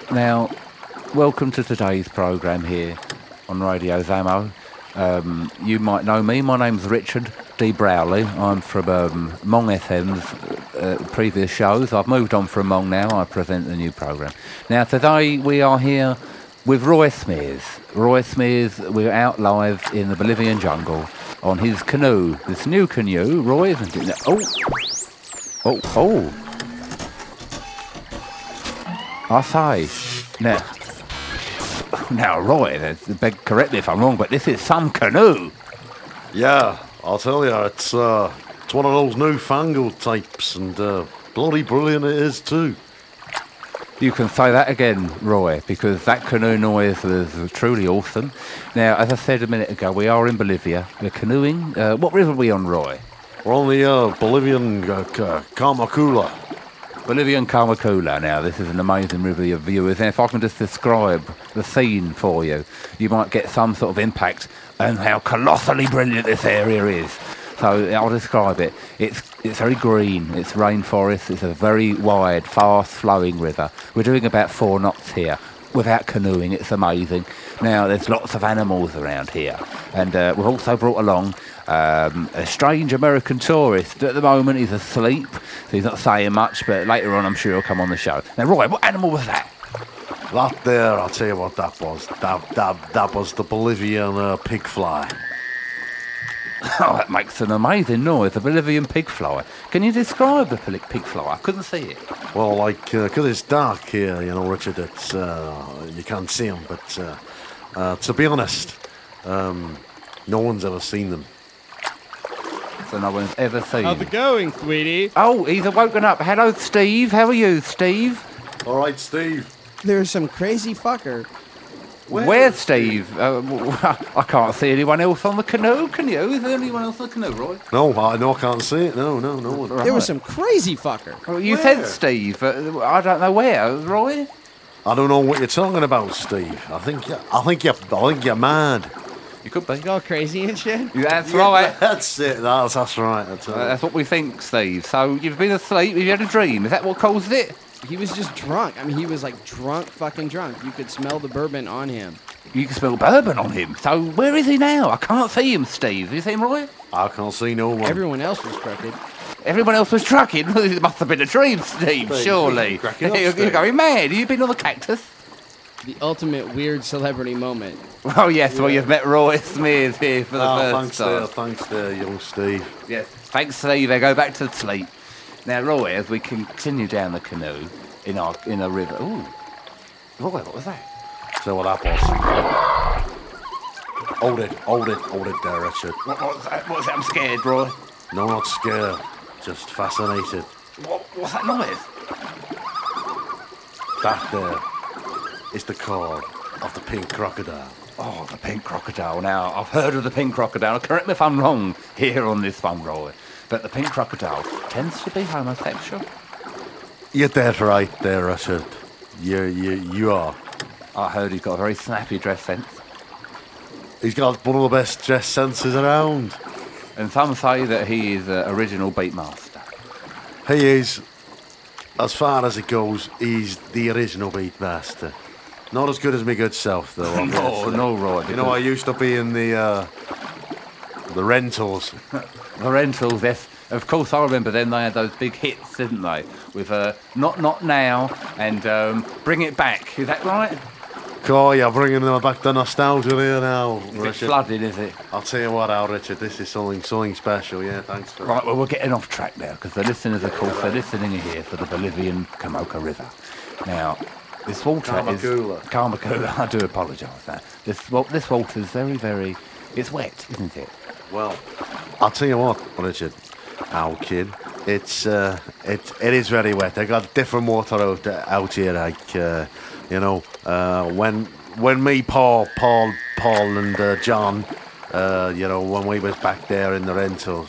Now, welcome to today's programme here on Radio Zamo. You might know me. My name's Richard D. Browley. I'm from Mong FM's previous shows. I've moved on from Mong now. I present the new programme. Now, today we are here with Roy Smears. Roy Smears, we're out live in the Bolivian jungle on his canoe. This new canoe, Roy, isn't it? Oh. I say, now, Roy, correct me if I'm wrong, but this is some canoe. Yeah, I'll tell you, it's one of those newfangled types, and bloody brilliant it is too. You can say that again, Roy, because that canoe noise was truly awesome. Now, as I said a minute ago, we are in Bolivia. We're canoeing. What river are we on, Roy? We're on the Bolivian Carmacula. Bolivian Carmacula. Now, this is an amazing river, your viewers. And if I can just describe the scene for you, you might get some sort of impact on how colossally brilliant this area is. So I'll describe it. It's very green. It's rainforest. It's a very wide, fast-flowing river. We're doing about 4 knots here without canoeing. It's amazing. Now, there's lots of animals around here. And we've also brought along a strange American tourist. At the moment, he's asleep, so he's not saying much, but later on, I'm sure he'll come on the show. Now, Roy, what animal was that? That there, I'll tell you what that was. That was the Bolivian pig fly. Oh, that makes an amazing noise, the Bolivian pig fly. Can you describe the pig fly? I couldn't see it. Well, like, because it's dark here, you know, Richard, it's, you can't see them, but to be honest, no one's ever seen them. So no one's ever seen. How's it going, sweetie? Oh, he's woken up. Hello, Steve. How are you, Steve? All right, Steve. There's some crazy fucker. Where's Steve? I can't see anyone else on the canoe. Can you? Is there anyone else on the canoe, Roy? No, I can't see it. No one. Right. There was some crazy fucker. Well, you Where? said Steve. I don't know where. Roy? I don't know what you're talking about, Steve. I think you're mad. You could be. You all crazy and shit? That's right. That's it. That's right. That's what we think, Steve. So you've been asleep. You had a dream. Is that what caused it? He was just drunk. I mean, he was like fucking drunk. You could smell the bourbon on him. You can smell bourbon on him. So where is he now? I can't see him, Steve. Have you seen him, Roy? I can't see no one. Everyone else was crooked. Everyone else was trucking. It must have been a dream, Steve, Steve, surely. cracking up, You're Steve. going mad. Have you been on the cactus? The ultimate weird celebrity moment. Oh, yes. Well, you've met Roy Smears here for the first time. Thanks there, young Steve. Yes. Thanks, Steve. They go back to sleep. Now, Roy, as we continue down the canoe in a river. Ooh. Roy, what was that? So what that was. Hold it there, Richard. What was that? What was that? I'm scared, Roy. No, not scared. Just fascinated. What's that noise? That there is the call of the pink crocodile. Oh, the pink crocodile. Now, I've heard of the pink crocodile. Correct me if I'm wrong here on this one, Roy. But the pink crocodile tends to be homosexual. You're dead right there, Richard. You are. I heard he's got a very snappy dress sense. He's got one of the best dress senses around. And some say that he is an original beatmaster. He is, as far as it goes, he's the original beatmaster. Not as good as me good self, though. No, Roy. You know, I used to be in the rentals. The rentals, yes. Of course, I remember them. They had those big hits, didn't they? With Not Now and Bring It Back. Is that right? Oh, you're bringing them back the nostalgia here now, It's Richard. flooded, is it? I'll tell you what, Al, Richard, this is something special. Yeah, thanks for Right, well, we're getting off track now because the listeners, of course, they're listening here for the Bolivian Camoca River. Now, this water Carmacula. is... Carmacula. I do apologise. This water is very, very... It's wet, isn't it? Well, I'll tell you what, Richard, our kid, it is very wet. I got different water out here, like when me, Paul, and John, when we was back there in the rentals,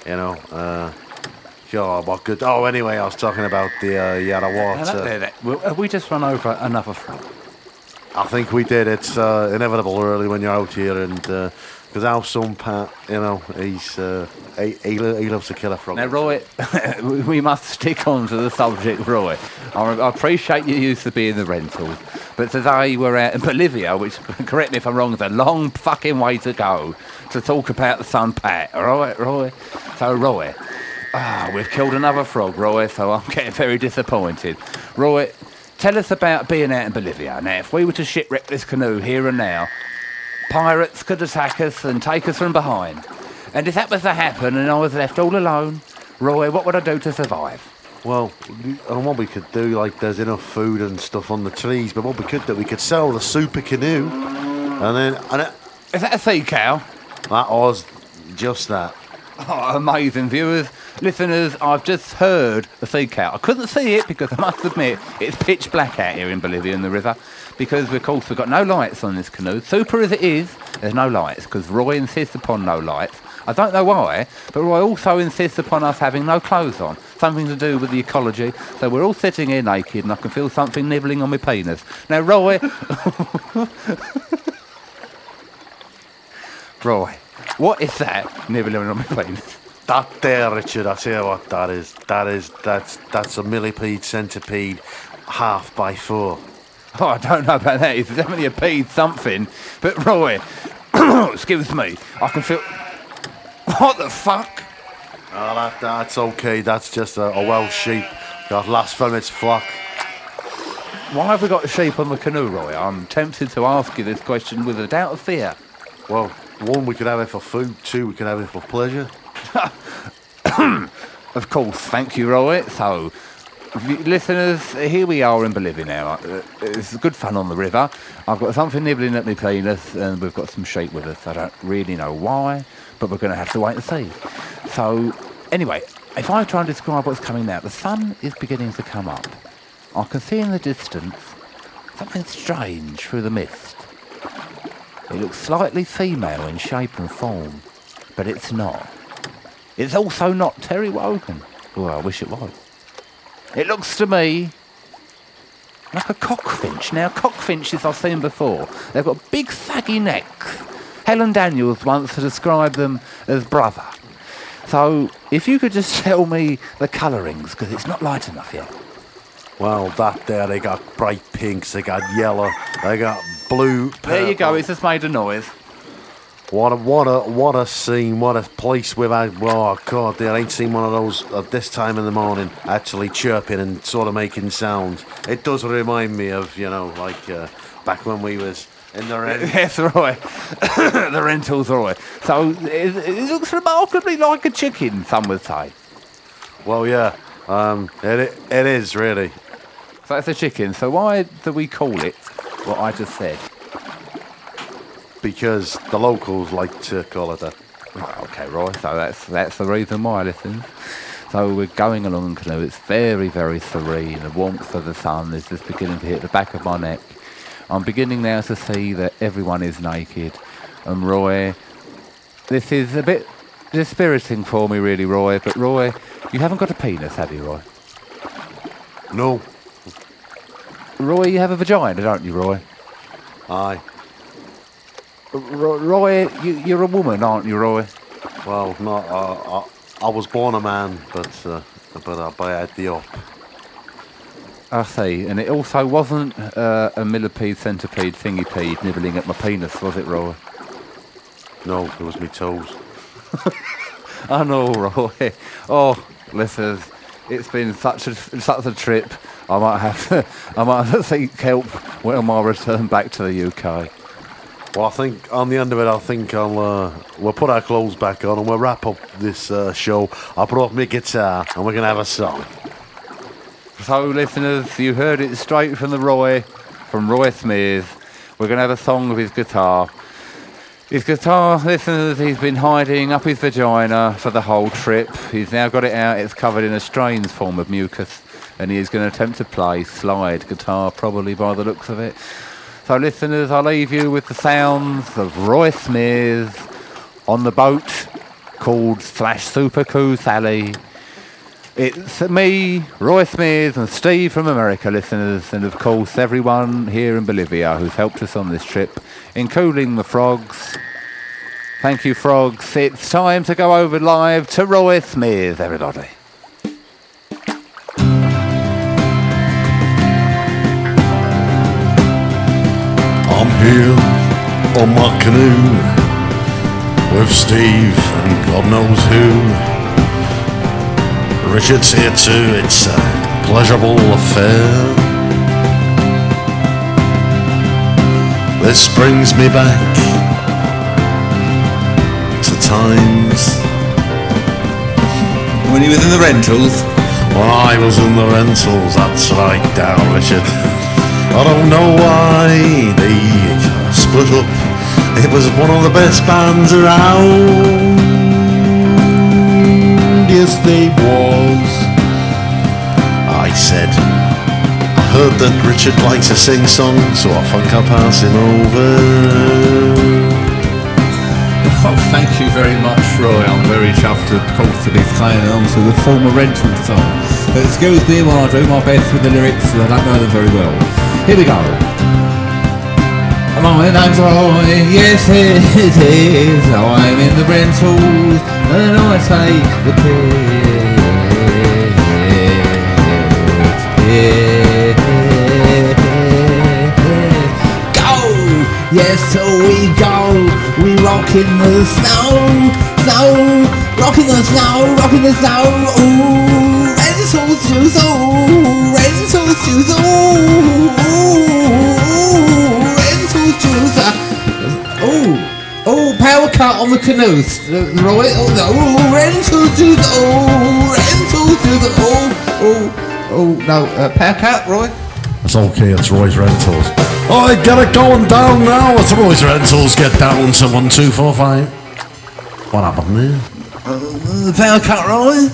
God, what good. Oh, anyway, I was talking about the water. Have we just run over another front? I think we did. It's inevitable, really, when you're out here and Because our son Pat, you know, he loves to kill a frog. Now, Roy, we must stick on to the subject, Roy. I appreciate you used to be in the rentals, but today we're out in Bolivia, which, correct me if I'm wrong, is a long fucking way to go to talk about the son Pat, all right, Roy? So, Roy, we've killed another frog, Roy, so I'm getting very disappointed. Roy, tell us about being out in Bolivia. Now, if we were to shipwreck this canoe here and now, pirates could attack us and take us from behind. And if that was to happen and I was left all alone, Roy, what would I do to survive? Well, I don't know what we could do, like there's enough food and stuff on the trees, but what we could do, we could sell the super canoe, and Is that a sea cow? that was just that. Oh, amazing, viewers. Listeners, I've just heard a sea cow. I couldn't see it because I must admit it's pitch black out here in Bolivia in the river because, of course, we've got no lights on this canoe. Super as it is, there's no lights because Roy insists upon no lights. I don't know why, but Roy also insists upon us having no clothes on. Something to do with the ecology. So we're all sitting here naked and I can feel something nibbling on my penis. Now, Roy... Roy, what is that nibbling on my penis? That there, Richard, I tell you what that is. That's a millipede centipede 1/2x4. Oh, I don't know about that. It's definitely a pede something. But Roy, excuse me, I can feel... What the fuck? Oh, that's okay. That's just a Welsh sheep got lost from its flock. Why have we got a sheep on the canoe, Roy? I'm tempted to ask you this question with a doubt of fear. Well, one, we could have it for food. Two, we could have it for pleasure. Of course, thank you, Roy. So, listeners, here we are in Bolivia now. It's good fun on the river. I've got something nibbling at my penis and we've got some sheep with us. I don't really know why, but we're going to have to wait and see. So, anyway, if I try and describe what's coming now, the sun is beginning to come up. I can see in the distance something strange through the mist. It looks slightly female in shape and form, but it's not. It's also not Terry Wogan. Oh, I wish it was. It looks to me like a cockfinch. Now, cockfinches I've seen before. They've got big saggy necks. Helen Daniels once described them as brother. So, if you could just tell me the colourings, because it's not light enough yet. Well, that there, they got bright pinks, they got yellow, they got blue. Purple. There you go, it's just made a noise. What a scene, what a place we've had. Oh, God, I ain't seen one of those at this time in the morning actually chirping and sort of making sounds. It does remind me of, you know, like back when we was in the rent. Yes, Roy. The rentals, Roy. So, it looks remarkably like a chicken, some would say. Well, yeah, it is, really. So that's a chicken. So why do we call it what I just said? Because the locals like to call it that. Right, okay, Roy. So that's the reason why, listen. So we're going along the canoe. It's very, very serene. The warmth of the sun is just beginning to hit the back of my neck. I'm beginning now to see that everyone is naked. And Roy, this is a bit dispiriting for me, really, Roy. But Roy, you haven't got a penis, have you, Roy? No. Roy, you have a vagina, don't you, Roy? Aye. Roy, you're a woman, aren't you, Roy? Well, no, I was born a man, but I had the op. I see, and it also wasn't a millipede, centipede, thingy-pede nibbling at my penis, was it, Roy? No, it was me toes. I know, Roy. Oh, listen, it's been such a trip. I might have to seek help when on my return back to the UK. Well, I think on the end of it, we'll put our clothes back on and we'll wrap up this show. I brought my guitar and we're gonna have a song. So, listeners, you heard it straight from Roy Smears. We're gonna have a song with his guitar. His guitar, listeners, he's been hiding up his vagina for the whole trip. He's now got it out. It's covered in a strange form of mucus, and he is going to attempt to play slide guitar, probably by the looks of it. So, listeners, I'll leave you with the sounds of Roy Smears on the boat called Super Cool Sally. It's me, Roy Smears, and Steve from America, listeners, and of course everyone here in Bolivia who's helped us on this trip, including the frogs Thank you, Frogs. It's time to go over live to Roy Smith, everybody. I'm here on my canoe with Steve and God knows who. Richard's here too, it's a pleasurable affair. This brings me back to times when he was in the rentals. When I was in the rentals, that's right down, Richard. I don't know why they split up. It was one of the best bands around. Yes, they was. I said, I heard that Richard likes to sing songs, so I think I'll pass him over. Oh, thank you very much, Roy. I'm very chuffed, of course, to be playing along to the former rental song. But excuse me while I do my best with the lyrics, I don't know them very well. Here we go. My name's Roy, yes it is. I'm in the rentals and I take the piss. Go! Yes, so we go. We rock in the snow, rocking the snow, ooh, rentals juice, ooh, rentals juice, ooh, rentals juice, oh, power cut on the canoes, Roy, rentals juice, rentals juice, no, power cut, Roy. It's okay, it's Roy's Rentals. Oh, get it going down now. It's Roy's Rentals. Get down to 1, 2, 4, 5. What happened there? Power cut, Roy.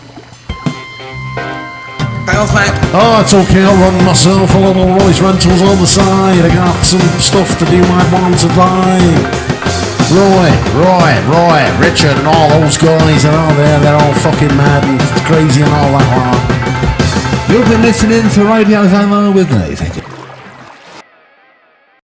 Bounce back. Oh, it's okay. I'll run myself a little Roy's Rentals on the side. I got some stuff to do I want to buy. Roy, Richard and all those guys are all there. They're all fucking mad and crazy and all that. You've been listening to Radio Zamo with me. Thank you.